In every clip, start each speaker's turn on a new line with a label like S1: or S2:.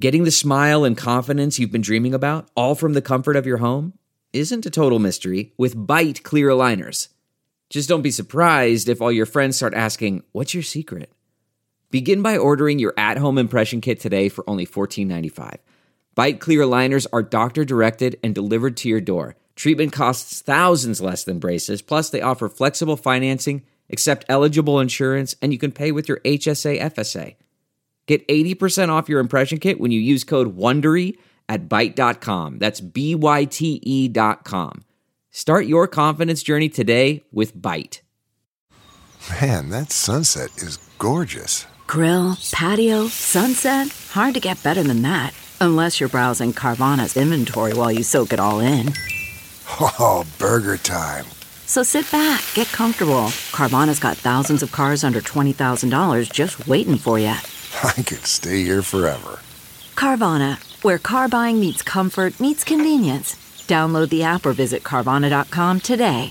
S1: Getting the smile and confidence you've been dreaming about, all from the comfort of your home, isn't a total mystery with Byte clear aligners. Just don't be surprised if all your friends start asking, "What's your secret?" Begin by ordering your at-home impression kit today for only $14.95. Byte clear aligners are doctor-directed and delivered to your door. Treatment costs thousands less than braces, plus they offer flexible financing, accept eligible insurance, and you can pay with your HSA FSA. Get 80% off your impression kit when you use code WONDERY at Byte.com. That's BYTE.com. Start your confidence journey today with Byte.
S2: Man, that sunset is gorgeous.
S3: Grill, patio, sunset. Hard to get better than that. Unless you're browsing Carvana's inventory while you soak it all in.
S2: Oh, burger time.
S3: So sit back, get comfortable. Carvana's got thousands of cars under $20,000 just waiting for you.
S2: I could stay here forever.
S3: Carvana, where car buying meets comfort meets convenience. Download the app or visit Carvana.com today.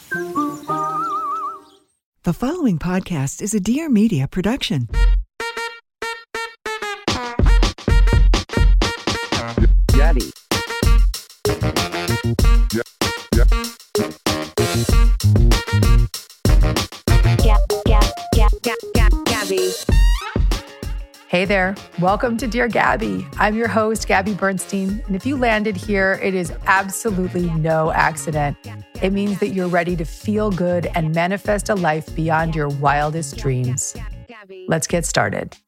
S4: The following podcast is a Dear Media production.
S5: Gabby. Gabby.
S6: Hey there, welcome to Dear Gabby. I'm your host, Gabby Bernstein, and if you landed here, it is absolutely no accident. It means that you're ready to feel good and manifest a life beyond your wildest dreams. Let's get started.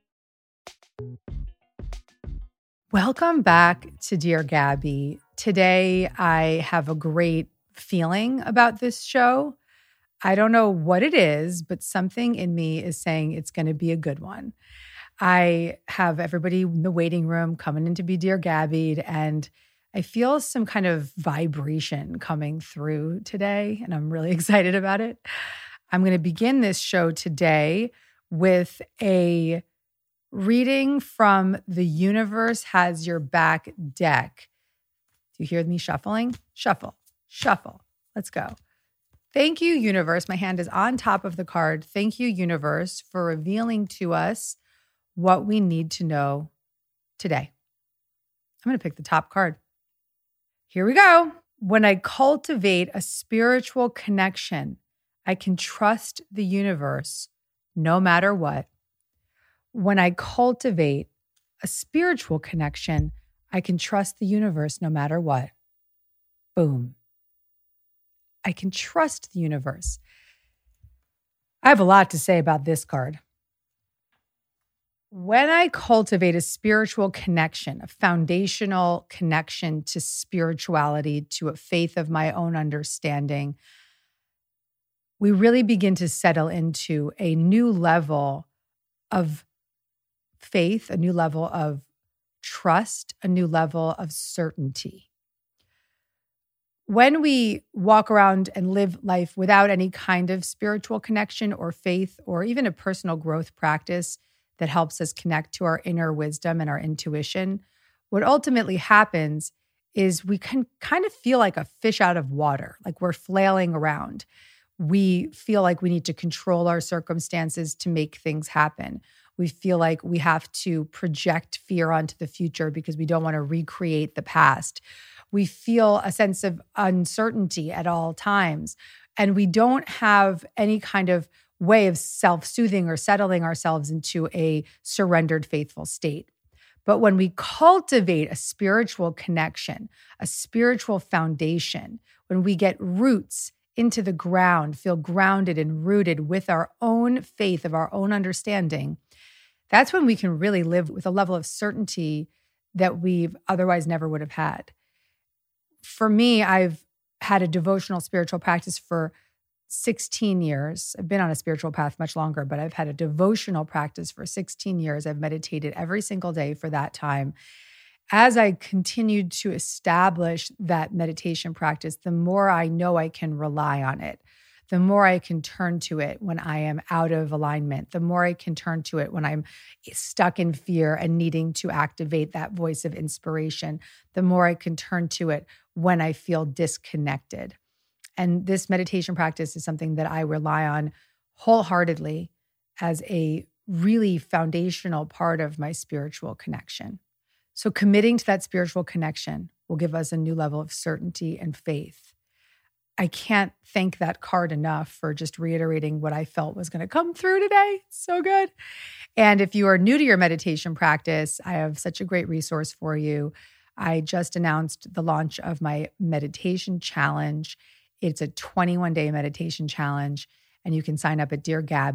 S6: Welcome back to Dear Gabby. Today, I have a great feeling about this show. I don't know what it is, but something in me is saying it's going to be a good one. I have everybody in the waiting room coming in to be Dear Gabbied, and I feel some kind of vibration coming through today, and I'm really excited about it. I'm going to begin this show today with a reading from the Universe Has Your Back deck. Do you hear me shuffling? Shuffle, shuffle. Let's go. Thank you, Universe. My hand is on top of the card. Thank you, Universe, for revealing to us what we need to know today. I'm going to pick the top card. Here we go. When I cultivate a spiritual connection, I can trust the universe no matter what. When I cultivate a spiritual connection, I can trust the universe no matter what. Boom. I can trust the universe. I have a lot to say about this card. When I cultivate a spiritual connection, a foundational connection to spirituality, to a faith of my own understanding, we really begin to settle into a new level of faith, a new level of trust, a new level of certainty. When we walk around and live life without any kind of spiritual connection or faith or even a personal growth practice that helps us connect to our inner wisdom and our intuition, what ultimately happens is we can kind of feel like a fish out of water, like we're flailing around. We feel like we need to control our circumstances to make things happen. We feel like we have to project fear onto the future because we don't want to recreate the past. We feel a sense of uncertainty at all times, and we don't have any kind of way of self-soothing or settling ourselves into a surrendered, faithful state. But when we cultivate a spiritual connection, a spiritual foundation, when we get roots into the ground, feel grounded and rooted with our own faith of our own understanding, that's when we can really live with a level of certainty that we otherwise never would have had. For me, I've had a devotional spiritual practice for 16 years. I've been on a spiritual path much longer, but I've had a devotional practice for 16 years. I've meditated every single day for that time. As I continued to establish that meditation practice, the more I know I can rely on it, the more I can turn to it when I am out of alignment, the more I can turn to it when I'm stuck in fear and needing to activate that voice of inspiration, the more I can turn to it when I feel disconnected. And this meditation practice is something that I rely on wholeheartedly as a really foundational part of my spiritual connection. So committing to that spiritual connection will give us a new level of certainty and faith. I can't thank that card enough for just reiterating what I felt was going to come through today. It's so good. And if you are new to your meditation practice, I have such a great resource for you. I just announced the launch of my meditation challenge. It's a 21-day meditation challenge, and you can sign up at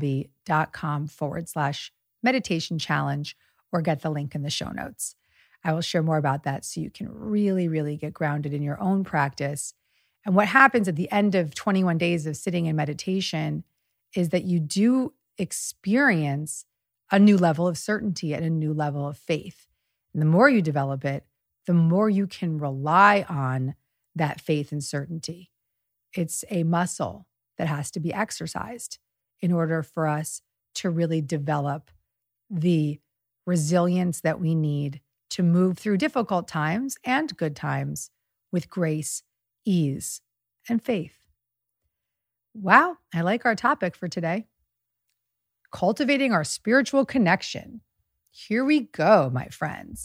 S6: deargabby.com/meditation challenge or get the link in the show notes. I will share more about that so you can really, really get grounded in your own practice. And what happens at the end of 21 days of sitting in meditation is that you do experience a new level of certainty and a new level of faith. And the more you develop it, the more you can rely on that faith and certainty. It's a muscle that has to be exercised in order for us to really develop the resilience that we need to move through difficult times and good times with grace, ease, and faith. Wow, I like our topic for today. Cultivating our spiritual connection. Here we go, my friends.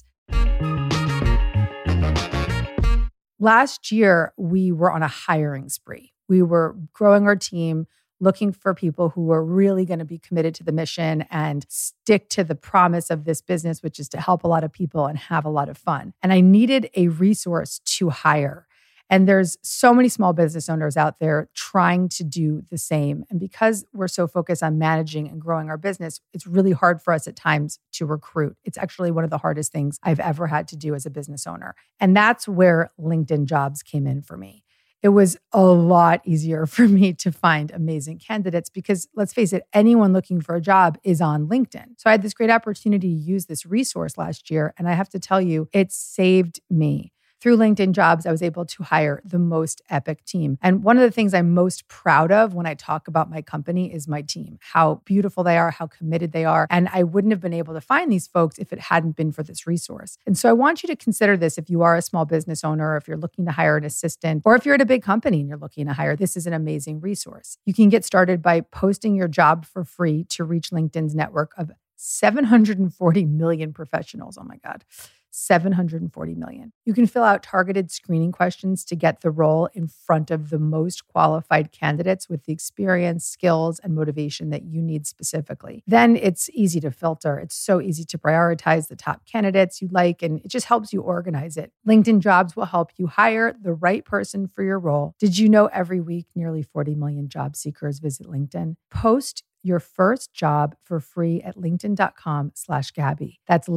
S6: Last year, we were on a hiring spree. We were growing our team, looking for people who were really going to be committed to the mission and stick to the promise of this business, which is to help a lot of people and have a lot of fun. And I needed a resource to hire. And there's so many small business owners out there trying to do the same. And because we're so focused on managing and growing our business, it's really hard for us at times to recruit. It's actually one of the hardest things I've ever had to do as a business owner. And that's where LinkedIn Jobs came in for me. It was a lot easier for me to find amazing candidates because, let's face it, anyone looking for a job is on LinkedIn. So I had this great opportunity to use this resource last year. And I have to tell you, it saved me. Through LinkedIn Jobs, I was able to hire the most epic team. And one of the things I'm most proud of when I talk about my company is my team, how beautiful they are, how committed they are. And I wouldn't have been able to find these folks if it hadn't been for this resource. And so I want you to consider this if you are a small business owner, if you're looking to hire an assistant, or if you're at a big company and you're looking to hire, this is an amazing resource. You can get started by posting your job for free to reach LinkedIn's network of 740 million professionals. Oh my God. 740 million. You can fill out targeted screening questions to get the role in front of the most qualified candidates with the experience, skills, and motivation that you need specifically. Then it's easy to filter. It's so easy to prioritize the top candidates you like, and it just helps you organize it. LinkedIn Jobs will help you hire the right person for your role. Did you know every week nearly 40 million job seekers visit LinkedIn? Post your first job for free at linkedin.com/Gabby. That's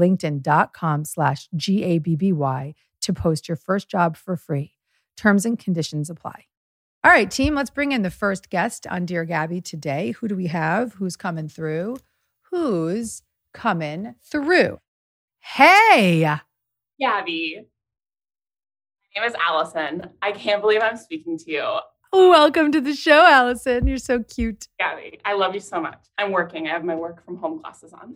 S6: linkedin.com/GABBY to post your first job for free. Terms and conditions apply. All right, team, let's bring in the first guest on Dear Gabby today. Who do we have? Who's coming through? Who's coming through? Hey!
S7: Gabby. My name is Allison. I can't believe I'm speaking to you.
S6: Welcome to the show, Allison. You're so cute.
S7: Gabby, I love you so much. I'm working. I have my work from home glasses on.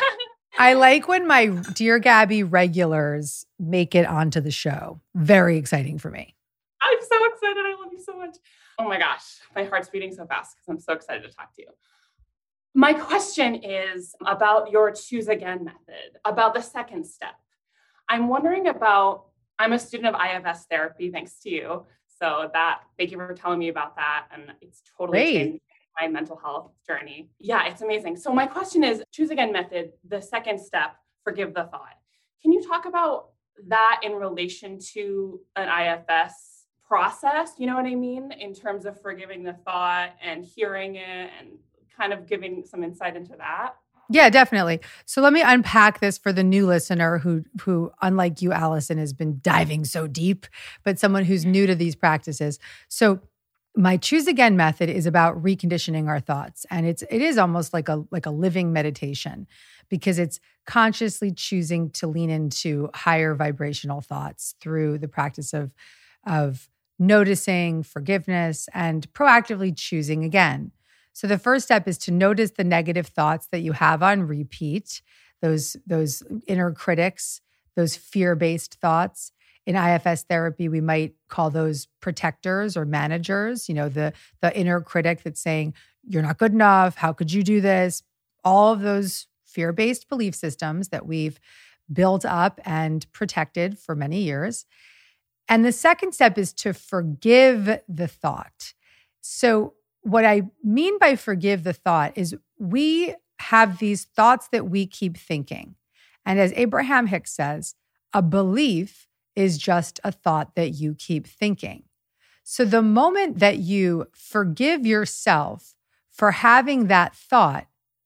S6: I like when my Dear Gabby regulars make it onto the show. Very exciting for me.
S7: I'm so excited. I love you so much. Oh my gosh. My heart's beating so fast because I'm so excited to talk to you. My question is about your Choose Again method, about the second step. I'm wondering about, I'm a student of IFS therapy, thanks to you. So thank you for telling me about that. And it's totally changed my mental health journey. Yeah, it's amazing. So my question is, Choose Again method, the second step, forgive the thought. Can you talk about that in relation to an IFS process? You know what I mean? In terms of forgiving the thought and hearing it and kind of giving some insight into that.
S6: Yeah, definitely. So let me unpack this for the new listener who, unlike you, Allison, has been diving so deep, but someone who's new to these practices. So my Choose Again method is about reconditioning our thoughts. And it is almost like a living meditation because it's consciously choosing to lean into higher vibrational thoughts through the practice of noticing, forgiveness, and proactively choosing again. So the first step is to notice the negative thoughts that you have on repeat, those inner critics, those fear-based thoughts. In IFS therapy, we might call those protectors or managers, the inner critic that's saying, you're not good enough, how could you do this? All of those fear-based belief systems that we've built up and protected for many years. And the second step is to forgive the thought. So what I mean by forgive the thought is we have these thoughts that we keep thinking. And as Abraham Hicks says, a belief is just a thought that you keep thinking. So the moment that you forgive yourself for having that thought,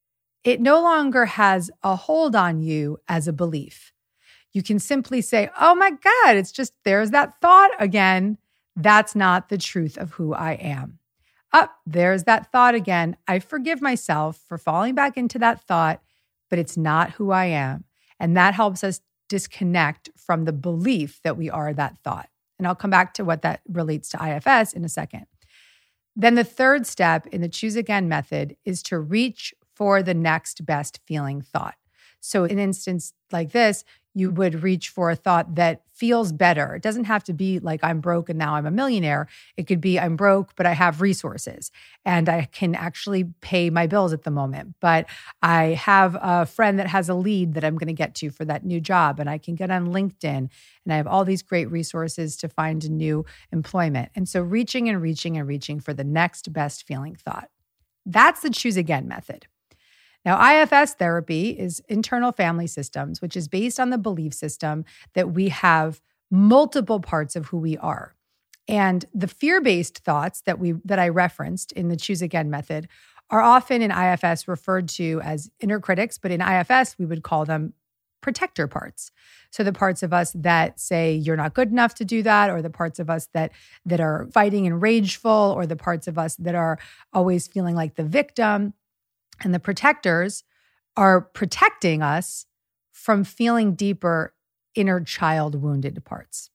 S6: it no longer has a hold on you as a belief. You can simply say, oh my God, it's just, there's that thought again. That's not the truth of who I am. There's that thought again. I forgive myself for falling back into that thought, but it's not who I am. And that helps us disconnect from the belief that we are that thought. And I'll come back to what that relates to IFS in a second. Then the third step in the Choose Again method is to reach for the next best feeling thought. So in an instance like this, you would reach for a thought that feels better. It doesn't have to be like I'm broke and now I'm a millionaire. It could be I'm broke, but I have resources and I can actually pay my bills at the moment. But I have a friend that has a lead that I'm going to get to for that new job, and I can get on LinkedIn, and I have all these great resources to find a new employment. And so reaching and reaching and reaching for the next best feeling thought. That's the Choose Again method. Now, IFS therapy is internal family systems, which is based on the belief system that we have multiple parts of who we are. And the fear-based thoughts that I referenced in the Choose Again method are often in IFS referred to as inner critics, but in IFS, we would call them protector parts. So the parts of us that say you're not good enough to do that, or the parts of us that are fighting and rageful, or the parts of us that are always feeling like the victim. And the protectors are protecting us from feeling deeper inner child wounded parts.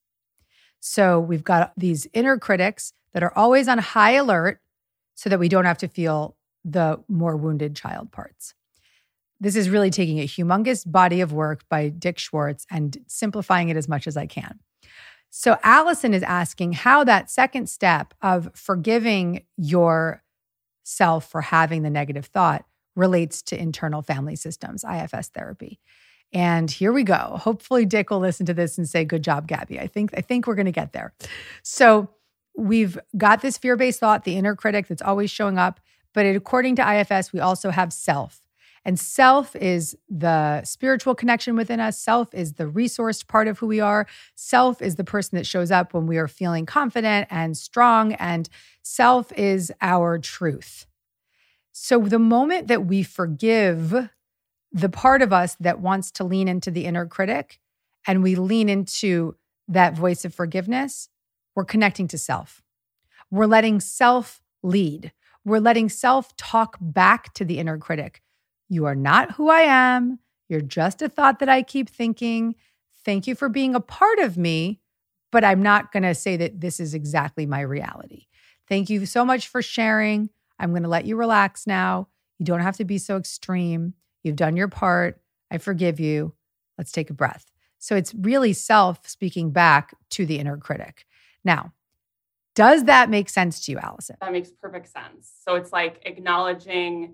S6: So we've got these inner critics that are always on high alert so that we don't have to feel the more wounded child parts. This is really taking a humongous body of work by Dick Schwartz and simplifying it as much as I can. So Allison is asking how that second step of forgiving yourself for having the negative thought relates to internal family systems, IFS therapy. And here we go. Hopefully Dick will listen to this and say, good job, Gabby. I think we're going to get there. So we've got this fear-based thought, the inner critic that's always showing up. But according to IFS, we also have self. And self is the spiritual connection within us. Self is the resourced part of who we are. Self is the person that shows up when we are feeling confident and strong. And self is our truth. So the moment that we forgive the part of us that wants to lean into the inner critic and we lean into that voice of forgiveness, we're connecting to self. We're letting self lead. We're letting self talk back to the inner critic. You are not who I am. You're just a thought that I keep thinking. Thank you for being a part of me, but I'm not going to say that this is exactly my reality. Thank you so much for sharing. I'm going to let you relax now. You don't have to be so extreme. You've done your part. I forgive you. Let's take a breath. So it's really self speaking back to the inner critic. Now, does that make sense to you, Allison?
S7: That makes perfect sense. So it's like acknowledging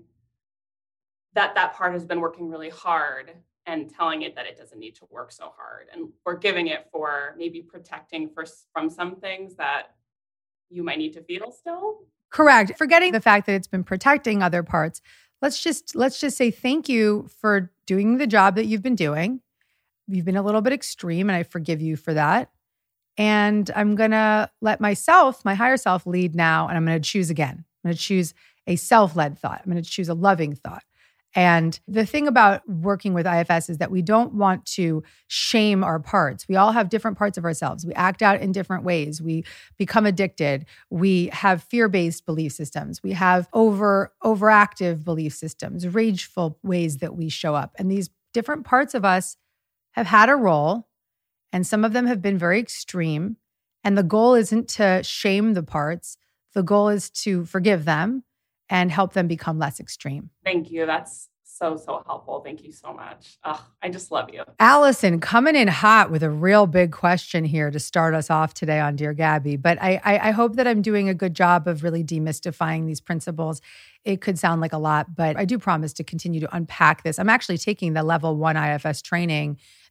S7: that part has been working really hard and telling it that it doesn't need to work so hard, and forgiving it for maybe protecting from some things that you might need to feel still.
S6: Correct. Forgetting the fact that it's been protecting other parts. Let's just say thank you for doing the job that you've been doing. You've been a little bit extreme, and I forgive you for that. And I'm going to let myself, my higher self, lead now, and I'm going to choose again. I'm going to choose a self-led thought. I'm going to choose a loving thought. And the thing about working with IFS is that we don't want to shame our parts. We all have different parts of ourselves. We act out in different ways. We become addicted. We have fear-based belief systems. We have overactive belief systems, rageful ways that we show up. And these different parts of us have had a role, and some of them have been very extreme. And the goal isn't to shame the parts. The goal is to forgive them and help them become less extreme.
S7: Thank you. That's so helpful. Thank you so much. I just love you.
S6: Allison, coming in hot with a real big question here to start us off today on Dear Gabby. But I hope that I'm doing a good job of really demystifying these principles. It could sound like a lot, but I do promise to continue to unpack this. I'm actually taking the level 1 IFS training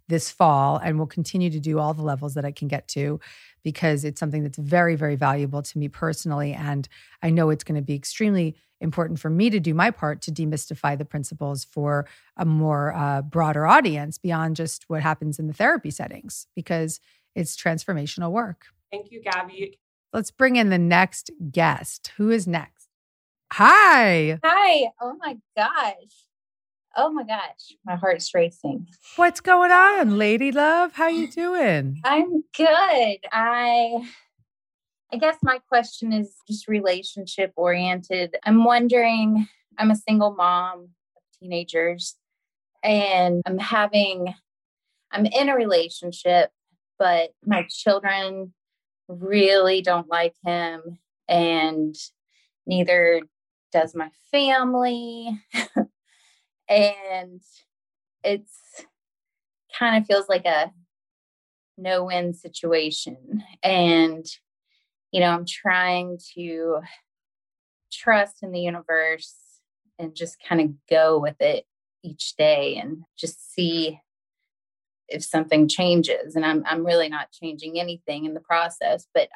S6: this fall, and will continue to do all the levels that I can get to, because it's something that's very, very valuable to me personally. And I know it's going to be extremely important for me to do my part to demystify the principles for a more broader audience beyond just what happens in the therapy settings, because it's transformational work.
S7: Thank you, Gabby.
S6: Let's bring in the next guest. Who is next? Hi.
S8: Hi. Oh my gosh. My heart's racing.
S6: What's going on, lady love? How you doing?
S8: I'm good. I guess my question is just relationship oriented. I'm wondering, I'm a single mom of teenagers, and I'm in a relationship, but my children really don't like him, and neither does my family. And it's kind of feels like a no-win situation. And, I'm trying to trust in the universe and just kind of go with it each day and just see if something changes. And I'm really not changing anything in the process, but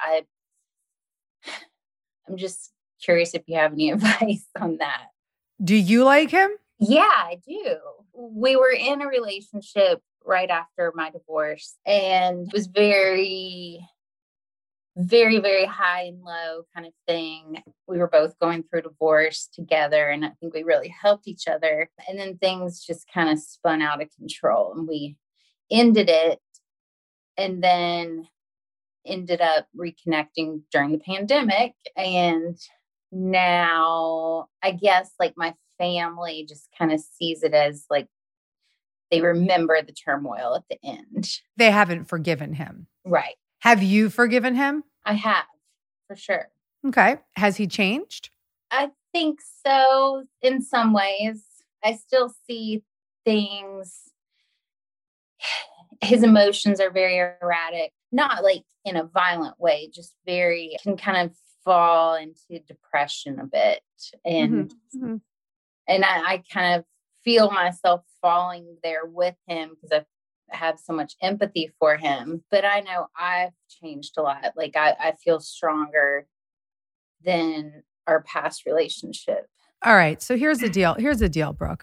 S8: I'm just curious if you have any advice on that.
S6: Do you like him?
S8: Yeah, I do. We were in a relationship right after my divorce, and it was very, very, very high and low kind of thing. We were both going through divorce together, and I think we really helped each other. And then things just kind of spun out of control, and we ended it, and then ended up reconnecting during the pandemic. And now I guess like my family just kind of sees it as like they remember the turmoil at the end.
S6: They haven't forgiven him.
S8: Right.
S6: Have you forgiven him?
S8: I have, for sure.
S6: Okay. Has he changed?
S8: I think so in some ways. I still see things. His emotions are very erratic, not like in a violent way, just can kind of fall into depression a bit. And and I kind of feel myself falling there with him because I have so much empathy for him. But I know I've changed a lot. Like I feel stronger than our past relationship.
S6: All right. So here's the deal. Here's the deal, Brooke.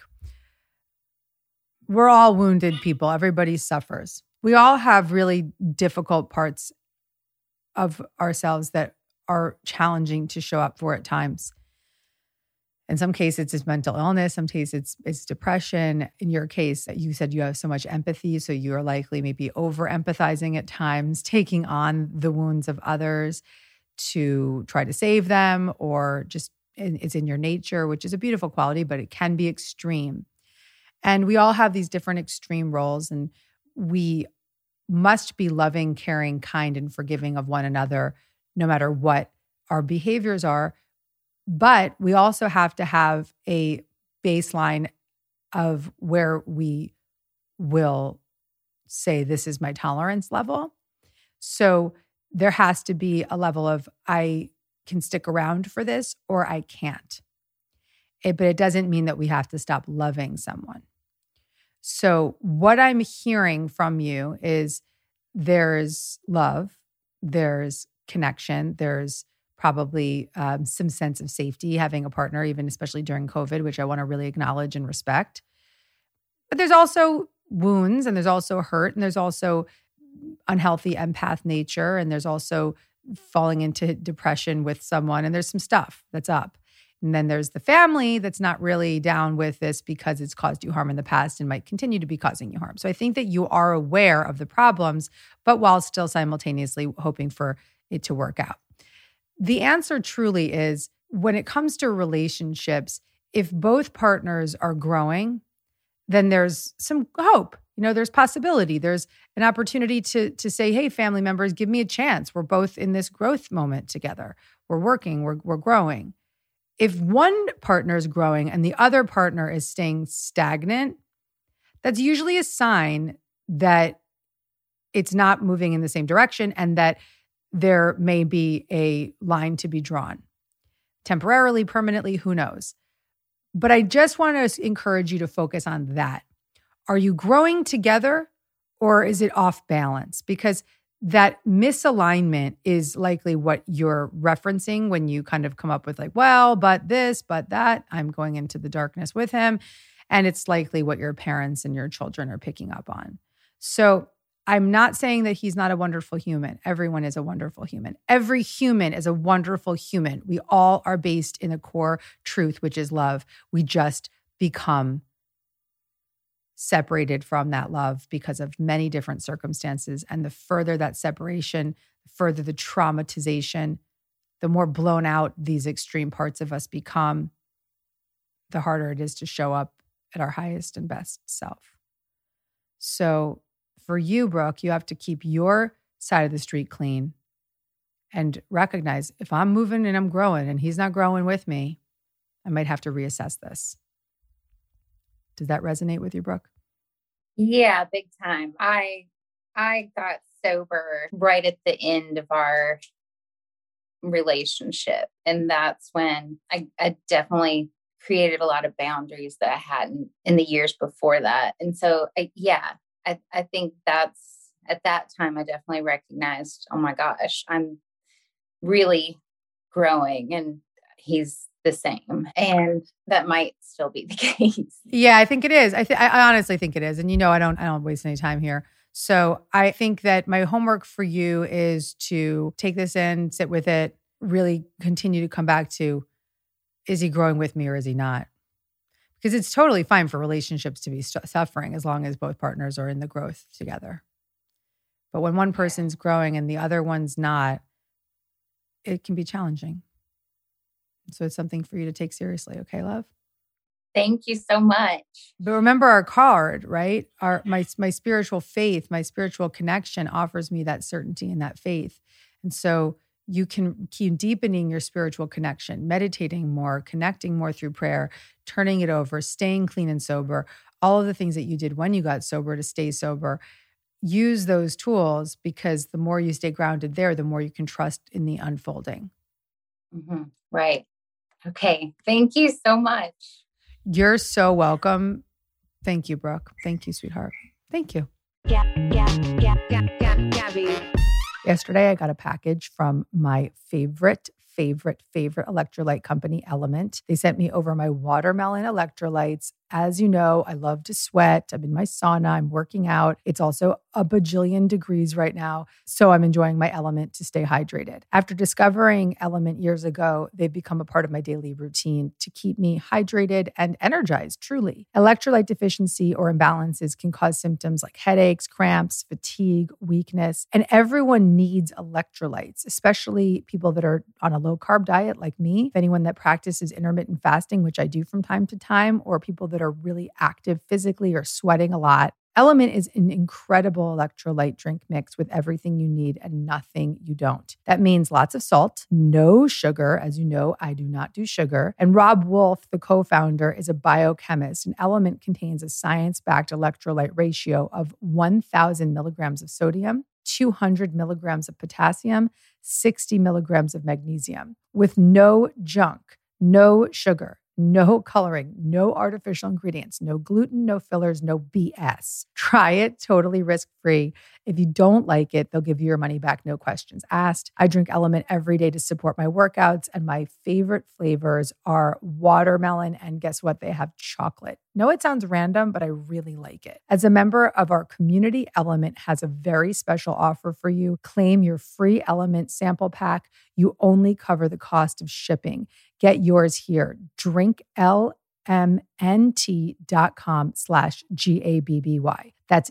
S6: We're all wounded people. Everybody suffers. We all have really difficult parts of ourselves that are challenging to show up for at times. In some cases, it's mental illness. Some cases, it's depression. In your case, you said you have so much empathy, so you are likely maybe over-empathizing at times, taking on the wounds of others to try to save them, or just it's in your nature, which is a beautiful quality, but it can be extreme. And we all have these different extreme roles, and we must be loving, caring, kind, and forgiving of one another, no matter what our behaviors are. But we also have to have a baseline of where we will say, this is my tolerance level. So there has to be a level of, I can stick around for this or I can't. But it doesn't mean that we have to stop loving someone. So what I'm hearing from you is there's love, there's connection, there's probably some sense of safety, having a partner, even especially during COVID, which I want to really acknowledge and respect. But there's also wounds, and there's also hurt, and there's also unhealthy empath nature, and there's also falling into depression with someone, and there's some stuff that's up. And then there's the family that's not really down with this because it's caused you harm in the past and might continue to be causing you harm. So I think that you are aware of the problems, but while still simultaneously hoping for it to work out. The answer truly is, when it comes to relationships, if both partners are growing, then there's some hope. There's possibility. There's an opportunity to say, hey, family members, give me a chance. We're both in this growth moment together. We're working, we're growing. If one partner is growing and the other partner is staying stagnant, that's usually a sign that it's not moving in the same direction and that there may be a line to be drawn. Temporarily, permanently, who knows? But I just want to encourage you to focus on that. Are you growing together, Or is it off balance? Because that misalignment is likely what you're referencing when you kind of come up with like, well, but this, but that, I'm going into the darkness with him. And it's likely what your parents and your children are picking up on. So I'm not saying that he's not a wonderful human. Everyone is a wonderful human. Every human is a wonderful human. We all are based in a core truth, which is love. We just become separated from that love because of many different circumstances. And the further that separation, the further the traumatization, the more blown out these extreme parts of us become, the harder it is to show up at our highest and best self. So for you, Brooke, you have to keep your side of the street clean and recognize if I'm moving and I'm growing and he's not growing with me, I might have to reassess this. Does that resonate with you, Brooke?
S8: Yeah, big time. I got sober right at the end of our relationship. And that's when I definitely created a lot of boundaries that I hadn't in the years before that. And so, I think that's, at that time, I definitely recognized, oh my gosh, I'm really growing and he's the same. And that might still be the case.
S6: Yeah, I think it is. I honestly think it is. And I don't waste any time here. So I think that my homework for you is to take this in, sit with it, really continue to come back to, is he growing with me or is he not? Because it's totally fine for relationships to be suffering as long as both partners are in the growth together. But when one person's growing and the other one's not, it can be challenging. So it's something for you to take seriously. Okay, love?
S8: Thank you so much.
S6: But remember our card, right? My spiritual faith, my spiritual connection offers me that certainty and that faith. And so you can keep deepening your spiritual connection, meditating more, connecting more through prayer, turning it over, staying clean and sober, all of the things that you did when you got sober to stay sober. Use those tools because the more you stay grounded there, the more you can trust in the unfolding.
S8: Mm-hmm. Right. Okay. Thank you so much.
S6: You're so welcome. Thank you, Brooke. Thank you, sweetheart. Thank you.
S5: Gabby.
S6: Yesterday, I got a package from my favorite electrolyte company, Element. They sent me over my watermelon electrolytes. As you know, I love to sweat. I'm in my sauna. I'm working out. It's also a bajillion degrees right now. So I'm enjoying my Element to stay hydrated. After discovering Element years ago, they've become a part of my daily routine to keep me hydrated and energized, truly. Electrolyte deficiency or imbalances can cause symptoms like headaches, cramps, fatigue, weakness, and everyone needs electrolytes, especially people that are on a low-carb diet like me. If anyone that practices intermittent fasting, which I do from time to time, or people that are really active physically or sweating a lot. Element is an incredible electrolyte drink mix with everything you need and nothing you don't. That means lots of salt, no sugar. As you know, I do not do sugar. And Rob Wolf, the co-founder, is a biochemist. And Element contains a science-backed electrolyte ratio of 1,000 milligrams of sodium, 200 milligrams of potassium, 60 milligrams of magnesium, with no junk, no sugar, no coloring, no artificial ingredients, no gluten, no fillers, no BS. Try it totally risk-free. If you don't like it, they'll give you your money back, no questions asked. I drink Element every day to support my workouts, and my favorite flavors are watermelon, and guess what? They have chocolate. No, it sounds random, but I really like it. As a member of our community, Element has a very special offer for you. Claim your free Element sample pack. You only cover the cost of shipping. Get yours here. drinklmnt.com/GABBY. That's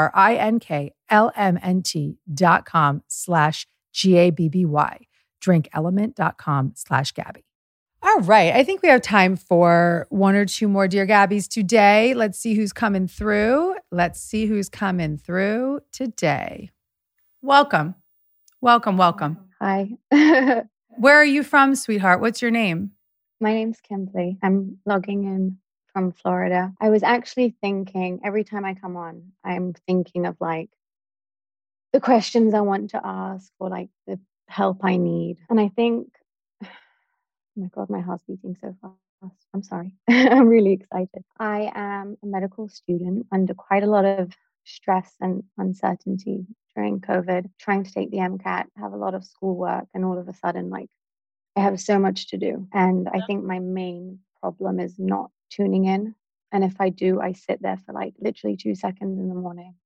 S6: drinklmnt.com/GABBY. drinkelement.com/Gabby. All right. I think we have time for one or two more Dear Gabbies today. Let's see who's coming through. Today. Welcome.
S9: Hi.
S6: Where are you from, sweetheart? What's your name?
S9: My name's Kimberly. I'm logging in from Florida. I was actually thinking, every time I come on, I'm thinking of like the questions I want to ask or like the help I need. And I think, oh my God, my heart's beating so fast. I'm sorry. I'm really excited. I am a medical student under quite a lot of stress and uncertainty during COVID, trying to take the MCAT, have a lot of schoolwork, and all of a sudden, like, I have so much to do. And I think my main problem is not tuning in. And if I do, I sit there for like literally 2 seconds in the morning,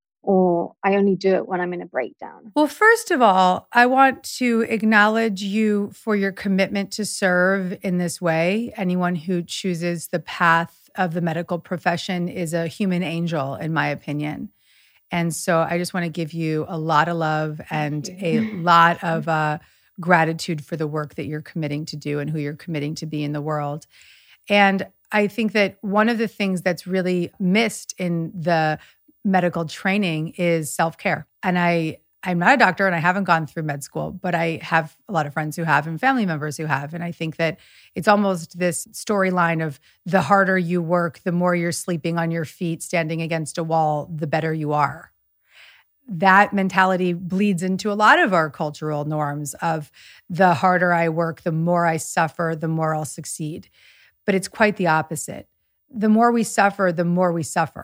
S9: or I only do it when I'm in a breakdown.
S6: Well, first of all, I want to acknowledge you for your commitment to serve in this way. Anyone who chooses the path of the medical profession is a human angel, in my opinion. And so I just want to give you a lot of love and a lot of gratitude for the work that you're committing to do and who you're committing to be in the world. And I think that one of the things that's really missed in the medical training is self-care. And I'm not a doctor and I haven't gone through med school, but I have a lot of friends who have and family members who have. And I think that it's almost this storyline of the harder you work, the more you're sleeping on your feet, standing against a wall, the better you are. That mentality bleeds into a lot of our cultural norms of the harder I work, the more I suffer, the more I'll succeed. But it's quite the opposite. The more we suffer, the more we suffer.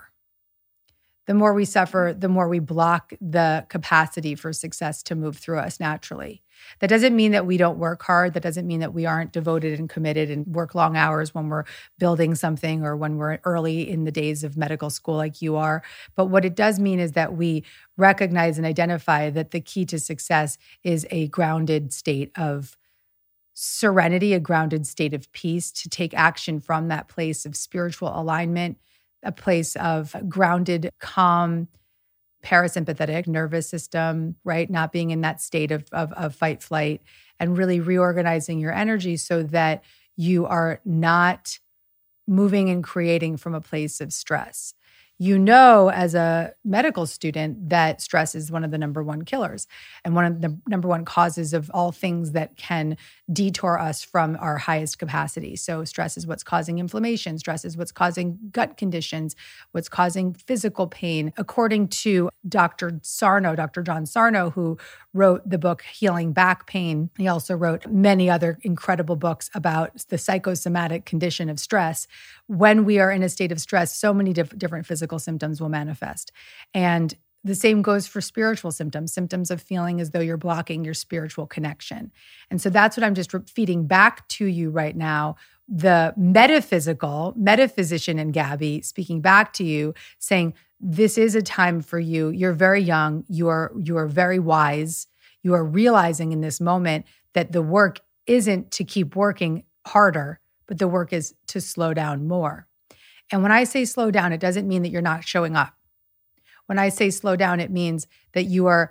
S6: The more we suffer, the more we block the capacity for success to move through us naturally. That doesn't mean that we don't work hard. That doesn't mean that we aren't devoted and committed and work long hours when we're building something or when we're early in the days of medical school like you are. But what it does mean is that we recognize and identify that the key to success is a grounded state of serenity, a grounded state of peace, to take action from that place of spiritual alignment, a place of grounded, calm, parasympathetic nervous system, right? Not being in that state of fight, flight, and really reorganizing your energy so that you are not moving and creating from a place of stress. You know, as a medical student, that stress is one of the number one killers and one of the number one causes of all things that can detour us from our highest capacity. So stress is what's causing inflammation. Stress is what's causing gut conditions, what's causing physical pain. According to Dr. John Sarno, who wrote the book Healing Back Pain, he also wrote many other incredible books about the psychosomatic condition of stress. When we are in a state of stress, so many different physical symptoms will manifest. And the same goes for spiritual symptoms of feeling as though you're blocking your spiritual connection. And so that's what I'm just feeding back to you right now. The metaphysician in Gabby speaking back to you, saying, this is a time for you. You're very young. You are very wise. You are realizing in this moment that the work isn't to keep working harder, but the work is to slow down more. And when I say slow down, it doesn't mean that you're not showing up. When I say slow down, it means that you are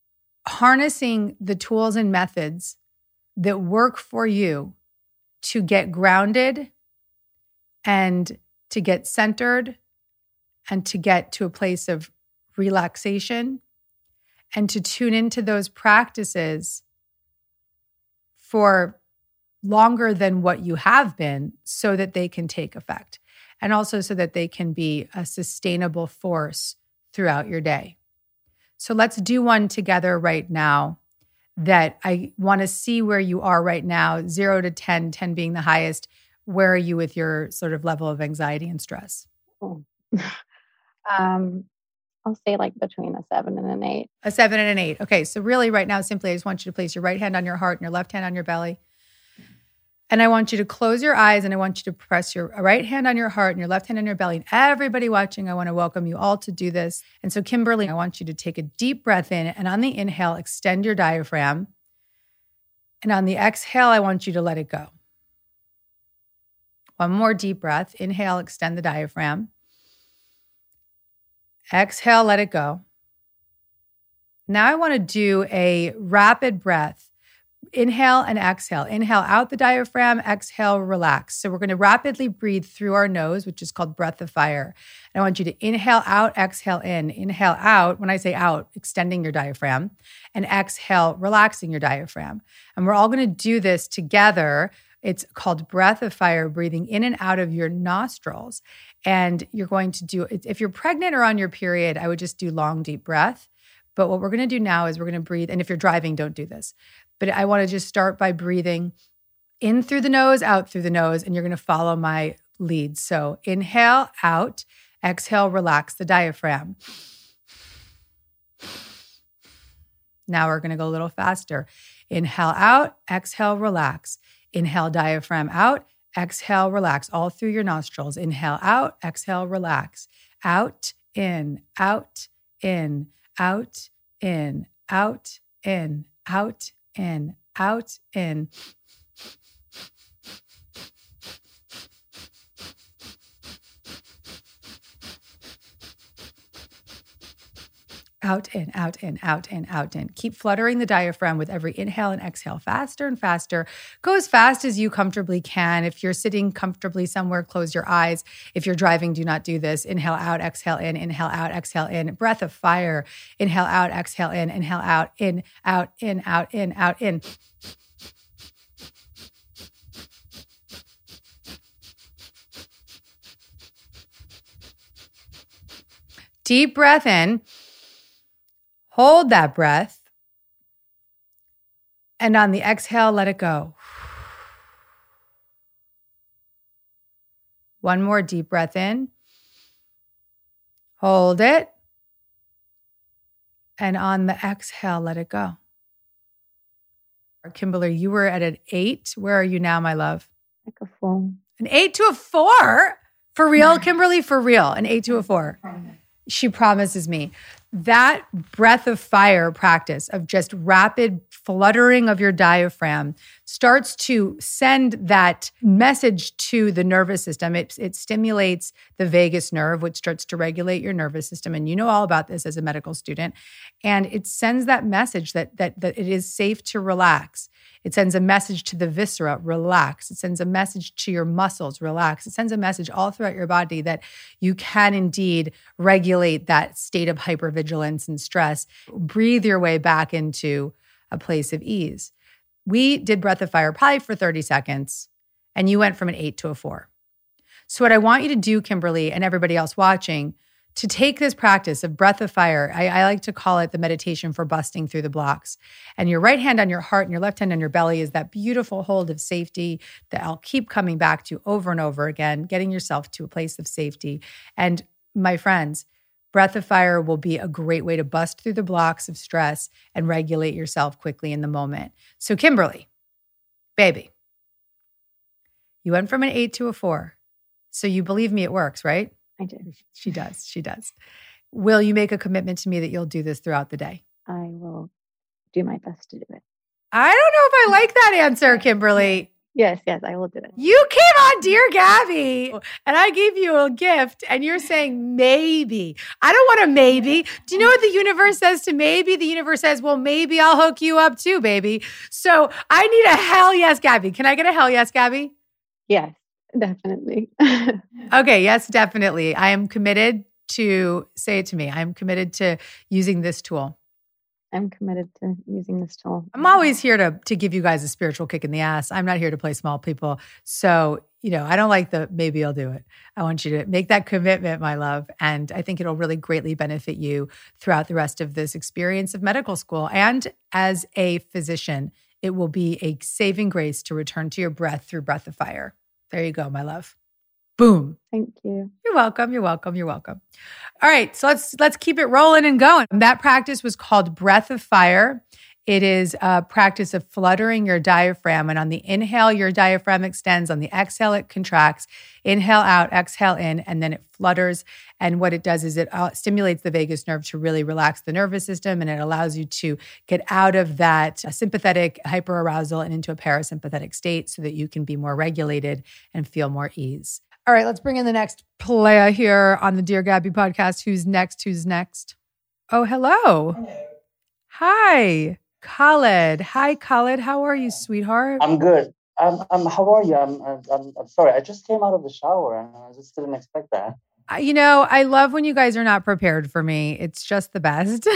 S6: harnessing the tools and methods that work for you to get grounded and to get centered and to get to a place of relaxation and to tune into those practices for longer than what you have been so that they can take effect. And also so that they can be a sustainable force throughout your day. So let's do one together right now that I want to see where you are right now, 0 to 10, 10 being the highest. Where are you with your sort of level of anxiety and stress?
S9: I'll say like between a 7 and an 8.
S6: A 7 and an 8. Okay, so really right now, simply I just want you to place your right hand on your heart and your left hand on your belly. And I want you to close your eyes and I want you to press your right hand on your heart and your left hand on your belly. And everybody watching, I want to welcome you all to do this. And so Kimberly, I want you to take a deep breath in, and on the inhale, extend your diaphragm. And on the exhale, I want you to let it go. One more deep breath. Inhale, extend the diaphragm. Exhale, let it go. Now I want to do a rapid breath. Inhale and exhale. Inhale out the diaphragm, exhale, relax. So we're going to rapidly breathe through our nose, which is called breath of fire. And I want you to inhale out, exhale in. Inhale out, when I say out, extending your diaphragm, and exhale, relaxing your diaphragm. And we're all going to do this together. It's called breath of fire, breathing in and out of your nostrils. And you're going to do, if you're pregnant or on your period, I would just do long, deep breath. But what we're going to do now is we're going to breathe. And if you're driving, don't do this. But I want to just start by breathing in through the nose, out through the nose, and you're going to follow my lead. So inhale out, Exhale, relax the diaphragm. Now we're going to go a little faster. Inhale out, exhale, relax. Inhale, diaphragm out, exhale, relax. All through your nostrils. Inhale out, exhale, relax. Out, in, out, in, out, in, out, in, out, in, out, in. Out, in, out, in, out, in, out, in. Keep fluttering the diaphragm with every inhale and exhale, faster and faster. Go as fast as you comfortably can. If you're sitting comfortably somewhere, close your eyes. If you're driving, do not do this. Inhale out, exhale in, inhale out, exhale in. Breath of fire. Inhale out, exhale in, inhale out, in, out, in, out, in, out, in. Deep breath in. Hold that breath. And on the exhale, let it go. One more deep breath in. Hold it. And on the exhale, let it go. Kimberly, you were at an 8. Where are you now, my love?
S9: Like a 4.
S6: An 8 to a 4? For real, Kimberly? For real. An 8 to a 4. She promises me. That breath of fire practice of just rapid fluttering of your diaphragm starts to send that message to the nervous system. It stimulates the vagus nerve, which starts to regulate your nervous system. And you know all about this as a medical student. And it sends that message that it is safe to relax. It sends a message to the viscera, relax. It sends a message to your muscles, relax. It sends a message all throughout your body that you can indeed regulate that state of hypervigilance and stress. Breathe your way back into a place of ease. We did Breath of Fire probably for 30 seconds, and you went from an 8 to a 4. So what I want you to do, Kimberly, and everybody else watching, to take this practice of Breath of Fire, I like to call it the meditation for busting through the blocks. And your right hand on your heart and your left hand on your belly is that beautiful hold of safety that I'll keep coming back to over and over again, getting yourself to a place of safety. And my friends, Breath of Fire will be a great way to bust through the blocks of stress and regulate yourself quickly in the moment. So Kimberly, baby, you went from an 8 to a 4. So you believe me it works, right?
S9: I do.
S6: She does. She does. Will you make a commitment to me that you'll do this throughout the day?
S9: I will do my best to do it.
S6: I don't know if I like that answer, Kimberly.
S9: Yes, I will do it.
S6: You came on Dear Gabby, and I gave you a gift, and you're saying maybe. I don't want a maybe. Do you know what the universe says to maybe? The universe says, well, maybe I'll hook you up too, baby. So I need a hell yes, Gabby. Can I get a hell yes, Gabby?
S9: Yes, definitely.
S6: Okay, yes, definitely. I am committed to, say it to me, I'm committed to using this tool.
S9: I'm committed to using this tool.
S6: I'm always here to give you guys a spiritual kick in the ass. I'm not here to play small people. So, I don't like the maybe I'll do it. I want you to make that commitment, my love. And I think it'll really greatly benefit you throughout the rest of this experience of medical school. And as a physician, it will be a saving grace to return to your breath through Breath of Fire. There you go, my love. Boom.
S9: Thank you.
S6: You're welcome. You're welcome. You're welcome. All right. So let's keep it rolling and going. That practice was called Breath of Fire. It is a practice of fluttering your diaphragm. And on the inhale, your diaphragm extends. On the exhale, it contracts. Inhale out, exhale in, and then it flutters. And what it does is it stimulates the vagus nerve to really relax the nervous system. And it allows you to get out of that sympathetic hyperarousal and into a parasympathetic state so that you can be more regulated and feel more ease. All right, let's bring in the next player here on the Dear Gabby podcast. Who's next? Oh, hello. Hi, Khaled. Hi, Khaled. How are you, sweetheart?
S10: I'm good. How are you? I'm sorry. I just came out of the shower and I just didn't expect that.
S6: I love when you guys are not prepared for me. It's just the best.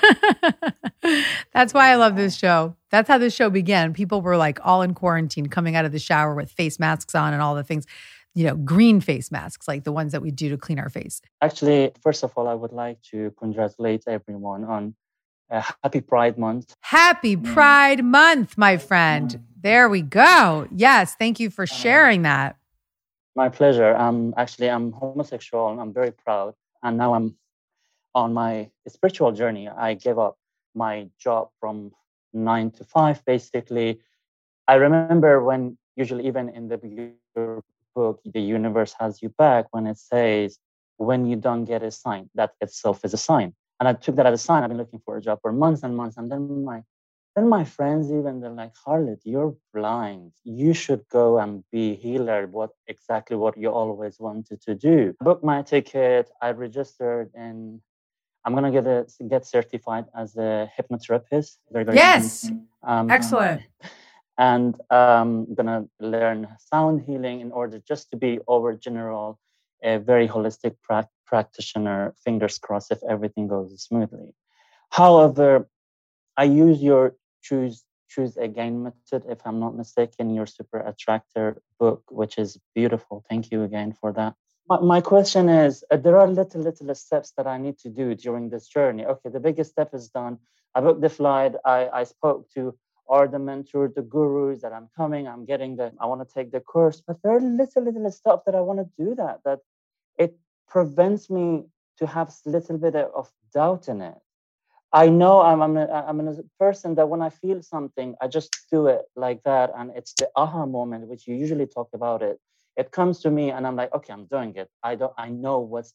S6: That's why I love this show. That's how this show began. People were like all in quarantine, coming out of the shower with face masks on and all the things. Green face masks, like the ones that we do to clean our face.
S10: Actually, first of all, I would like to congratulate everyone on Happy Pride Month.
S6: Happy Pride Month, my friend. There we go. Yes, thank you for sharing that.
S10: My pleasure. I'm homosexual and I'm very proud. And now I'm on my spiritual journey. I gave up my job from 9 to 5, basically. I remember when usually even in your book, the universe has you back when it says, when you don't get a sign, that itself is a sign. And I took that as a sign. I've been looking for a job for months and months. And then my friends even, they're like, Harlet, you're blind. You should go and be healer. Exactly what you always wanted to do. I booked my ticket. I registered, and I'm gonna get certified as a hypnotherapist. Very, very
S6: Yes,
S10: soon.
S6: Excellent.
S10: And I'm gonna learn sound healing in order just to be general, a very holistic practitioner. Fingers crossed if everything goes smoothly. However, I use your choose again method, if I'm not mistaken, your Super Attractor book, which is beautiful. Thank you again for that. My question is, there are little steps that I need to do during this journey. Okay, the biggest step is done. I booked the flight. I spoke to all the mentors, the gurus that I'm coming. I want to take the course, but there are little stuff that I want to do that it prevents me to have a little bit of doubt in it. I know I'm a person that when I feel something, I just do it like that. And it's the aha moment, which you usually talk about it. It comes to me and I'm like, okay, I'm doing it. I know what's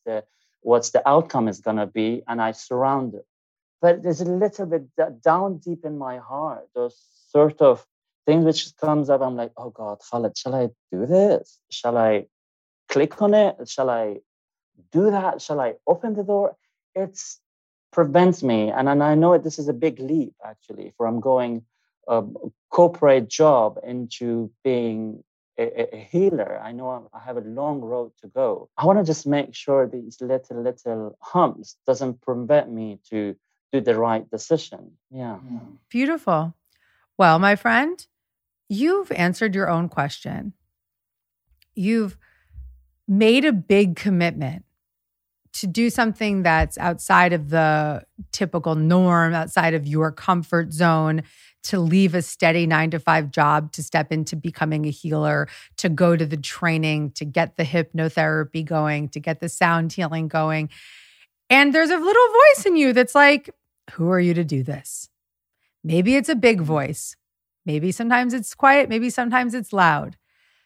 S10: the outcome is going to be, and I surround it. But there's a little bit down deep in my heart, those sort of things which comes up. I'm like, oh God, Khaled, shall I do this? Shall I click on it? Shall I do that? Shall I open the door? It's prevents me. And I know this is a big leap, actually, from going a corporate job into being a healer. I know I have a long road to go. I want to just make sure these little humps doesn't prevent me to do the right decision. Yeah.
S6: Beautiful. Well, my friend, you've answered your own question. You've made a big commitment to do something that's outside of the typical norm, outside of your comfort zone, to leave a steady 9-to-5 job, to step into becoming a healer, to go to the training, to get the hypnotherapy going, to get the sound healing going. And there's a little voice in you that's like, who are you to do this? Maybe it's a big voice. Maybe sometimes it's quiet. Maybe sometimes it's loud.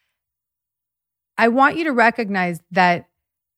S6: I want you to recognize that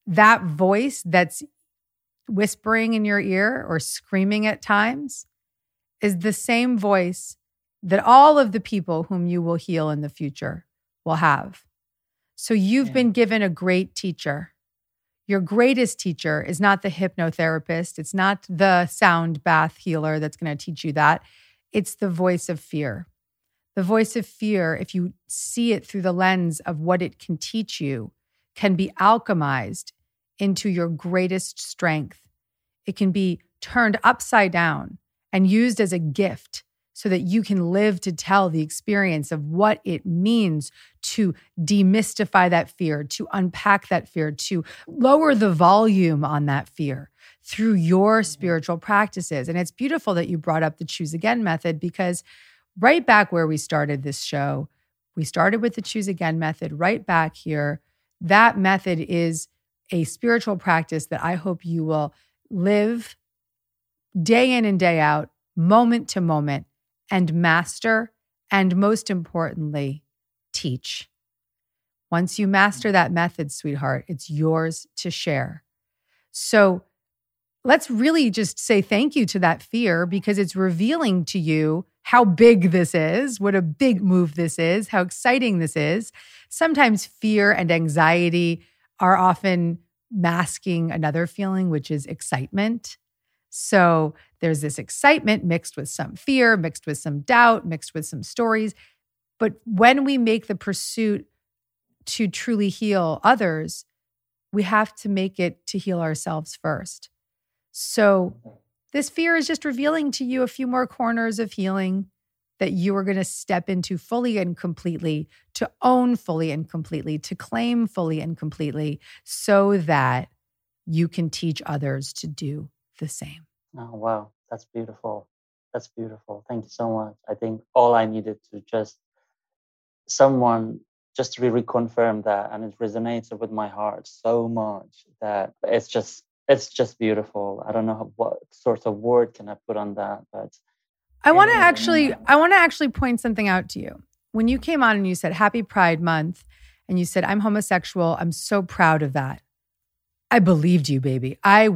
S6: voice that's whispering in your ear or screaming at times is the same voice that all of the people whom you will heal in the future will have. So you've been given a great teacher. Your greatest teacher is not the hypnotherapist. It's not the sound bath healer that's going to teach you that. It's the voice of fear. The voice of fear, if you see it through the lens of what it can teach you, can be alchemized into your greatest strength. It can be turned upside down and used as a gift so that you can live to tell the experience of what it means to demystify that fear, to unpack that fear, to lower the volume on that fear through your spiritual practices. And it's beautiful that you brought up the Choose Again method, because right back where we started this show, we started with the Choose Again method right back here. That method is a spiritual practice that I hope you will live day in and day out, moment to moment, and master, and most importantly, teach. Once you master that method, sweetheart, it's yours to share. So let's really just say thank you to that fear, because it's revealing to you how big this is, what a big move this is, how exciting this is. Sometimes fear and anxiety are often masking another feeling, which is excitement. So there's this excitement mixed with some fear, mixed with some doubt, mixed with some stories. But when we make the pursuit to truly heal others, we have to make it to heal ourselves first. So this fear is just revealing to you a few more corners of healing that you are going to step into fully and completely, to own fully and completely, to claim fully and completely, so that you can teach others to do the same.
S10: Oh, wow. That's beautiful. That's beautiful. Thank you so much. I think all I needed to just someone just reconfirmed that, and it resonated with my heart so much that it's just beautiful. I don't know what sort of word can I put on that, but
S6: I want to actually point something out to you. When you came on and you said Happy Pride Month, and you said, I'm homosexual, I'm so proud of that. I believed you, baby. I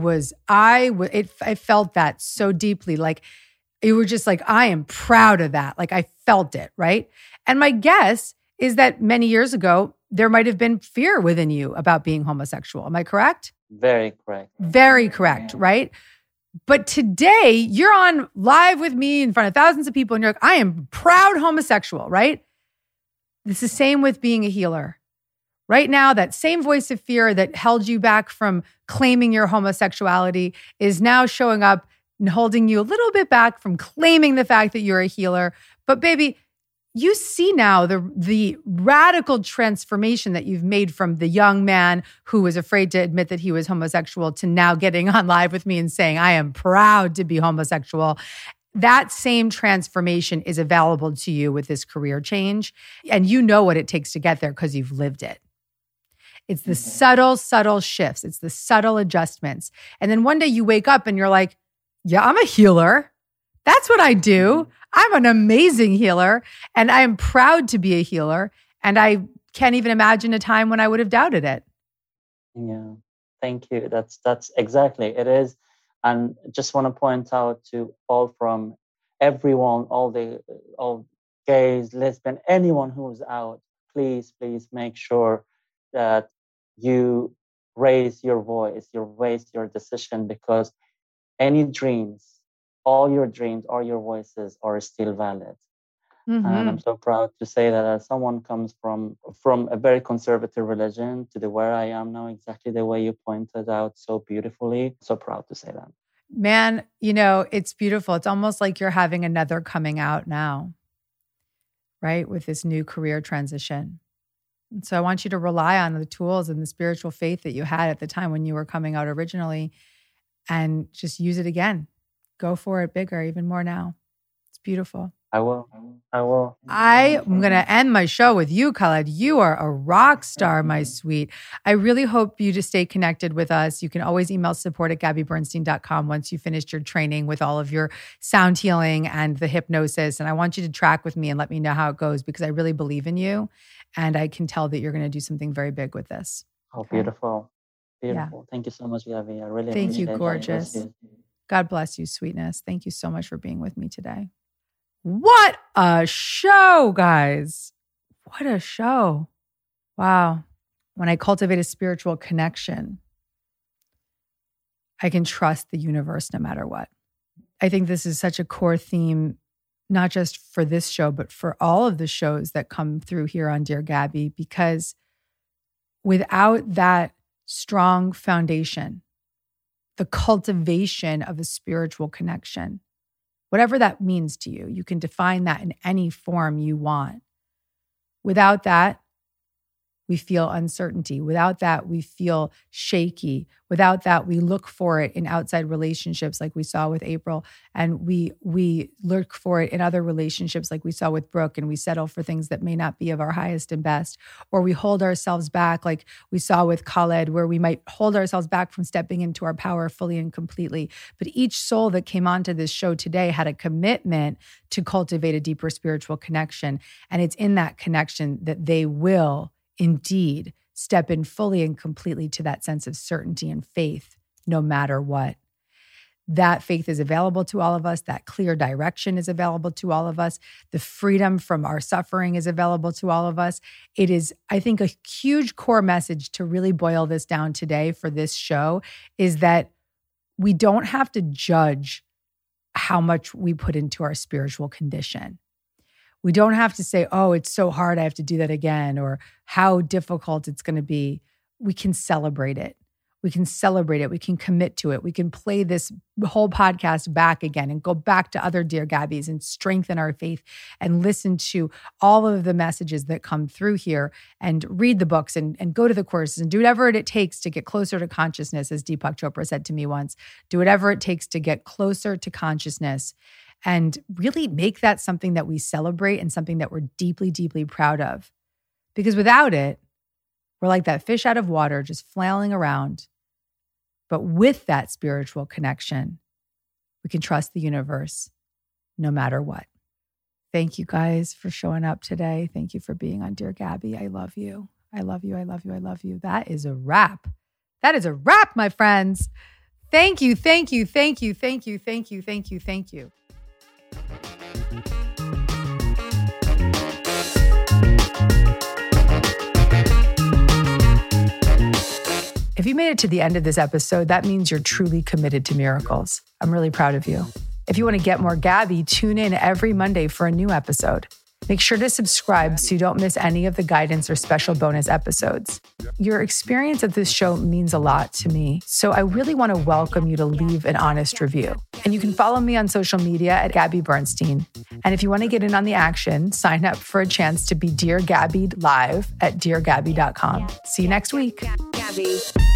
S6: felt that so deeply. Like, you were just like, I am proud of that. Like, I felt it, right? And my guess is that many years ago, there might have been fear within you about being homosexual. Am I correct?
S10: Very correct.
S6: Very correct, right? But today, you're on live with me in front of thousands of people, and you're like, I am proud homosexual, right? It's the same with being a healer. Right now, that same voice of fear that held you back from claiming your homosexuality is now showing up and holding you a little bit back from claiming the fact that you're a healer. But baby, you see now the radical transformation that you've made from the young man who was afraid to admit that he was homosexual to now getting on live with me and saying, I am proud to be homosexual. That same transformation is available to you with this career change. And you know what it takes to get there because you've lived it. It's the subtle shifts. It's the subtle adjustments. And then one day you wake up and you're like, yeah, I'm a healer. That's what I do. I'm an amazing healer. And I am proud to be a healer. And I can't even imagine a time when I would have doubted it.
S10: Yeah, thank you. That's exactly it is. And just want to point out to from everyone, all gays, lesbian, anyone who's out, please make sure that you raise your voice, your decision, because any dreams, all your dreams, all your voices are still valid. Mm-hmm. And I'm so proud to say that as someone comes from a very conservative religion to where I am now, exactly the way you pointed out so beautifully. So proud to say that.
S6: Man, it's beautiful. It's almost like you're having another coming out now, right? With this new career transition. And so I want you to rely on the tools and the spiritual faith that you had at the time when you were coming out originally and just use it again. Go for it bigger, even more now. It's beautiful.
S10: I will.
S6: I'm going to end my show with you, Khaled. You are a rock star, my sweet. I really hope you to stay connected with us. You can always email support@GabbyBernstein.com once you finished your training with all of your sound healing and the hypnosis. And I want you to track with me and let me know how it goes because I really believe in you. And I can tell that you're going to do something very big with this.
S10: Oh, okay. Beautiful. Yeah. Thank you so much, Gabby. I really appreciate it.
S6: Thank you, gorgeous. God bless you, sweetness. Thank you so much for being with me today. What a show, guys. What a show. Wow. When I cultivate a spiritual connection, I can trust the universe no matter what. I think this is such a core theme, not just for this show, but for all of the shows that come through here on Dear Gabby, because without that strong foundation, the cultivation of a spiritual connection, whatever that means to you, you can define that in any form you want. Without that, we feel uncertainty. Without that, we feel shaky. Without that, we look for it in outside relationships like we saw with April. And we look for it in other relationships like we saw with Brooke, and we settle for things that may not be of our highest and best. Or we hold ourselves back like we saw with Khaled, where we might hold ourselves back from stepping into our power fully and completely. But each soul that came onto this show today had a commitment to cultivate a deeper spiritual connection. And it's in that connection that they will indeed step in fully and completely to that sense of certainty and faith, no matter what. That faith is available to all of us. That clear direction is available to all of us. The freedom from our suffering is available to all of us. It is, I think, a huge core message to really boil this down today for this show is that we don't have to judge how much we put into our spiritual condition. We don't have to say, oh, it's so hard, I have to do that again, or how difficult it's going to be. We can celebrate it. We can celebrate it. We can commit to it. We can play this whole podcast back again and go back to other Dear Gabbies and strengthen our faith and listen to all of the messages that come through here and read the books and go to the courses and do whatever it takes to get closer to consciousness, as Deepak Chopra said to me once. Do whatever it takes to get closer to consciousness and really make that something that we celebrate and something that we're deeply, deeply proud of. Because without it, we're like that fish out of water, just flailing around. But with that spiritual connection, we can trust the universe no matter what. Thank you guys for showing up today. Thank you for being on Dear Gabby. I love you. I love you. I love you. I love you. That is a wrap. That is a wrap, my friends. Thank you. Thank you. Thank you. Thank you. Thank you. Thank you. Thank you. If you made it to the end of this episode, that means you're truly committed to miracles. I'm really proud of you. If you want to get more Gabby, tune in every Monday for a new episode. Make sure to subscribe so you don't miss any of the guidance or special bonus episodes. Your experience of this show means a lot to me, so I really want to welcome you to leave an honest review. And you can follow me on social media at Gabby Bernstein. And if you want to get in on the action, sign up for a chance to be Dear Gabby live at deargabby.com. See you next week.
S5: Gabby.